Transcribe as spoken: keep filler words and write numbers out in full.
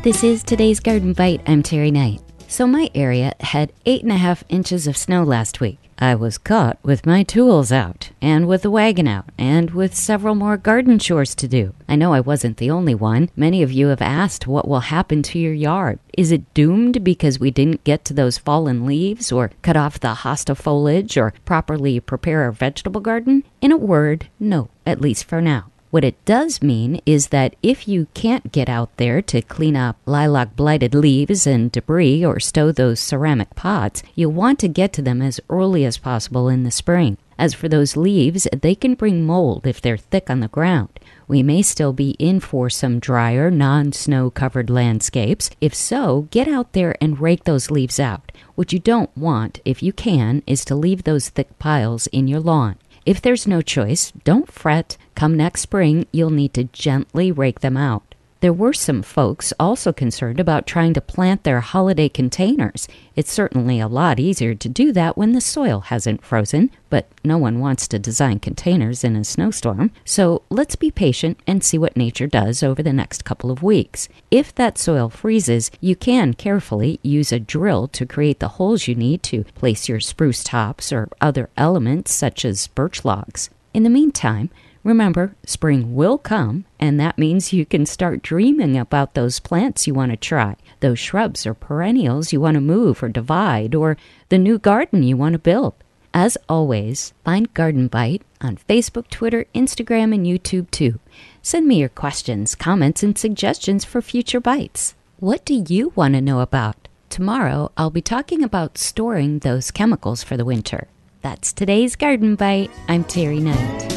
This is today's Garden Bite. I'm Terry Knight. So my area had eight and a half inches of snow last week. I was caught with my tools out, and with the wagon out, and with several more garden chores to do. I know I wasn't the only one. Many of you have asked what will happen to your yard. Is it doomed because we didn't get to those fallen leaves, or cut off the hosta foliage, or properly prepare our vegetable garden? In a word, no, at least for now. What it does mean is that if you can't get out there to clean up lilac-blighted leaves and debris or stow those ceramic pots, you'll want to get to them as early as possible in the spring. As for those leaves, they can bring mold if they're thick on the ground. We may still be in for some drier, non-snow-covered landscapes. If so, get out there and rake those leaves out. What you don't want, if you can, is to leave those thick piles in your lawn. If there's no choice, don't fret. Come next spring, you'll need to gently rake them out. There were some folks also concerned about trying to plant their holiday containers. It's certainly a lot easier to do that when the soil hasn't frozen, but no one wants to design containers in a snowstorm. So let's be patient and see what nature does over the next couple of weeks. If that soil freezes, you can carefully use a drill to create the holes you need to place your spruce tops or other elements such as birch logs. In the meantime, remember, spring will come, and that means you can start dreaming about those plants you want to try, those shrubs or perennials you want to move or divide, or the new garden you want to build. As always, find Garden Bite on Facebook, Twitter, Instagram, and YouTube too. Send me your questions, comments, and suggestions for future bites. What do you want to know about? Tomorrow, I'll be talking about storing those chemicals for the winter. That's today's Garden Bite. I'm Terry Knight.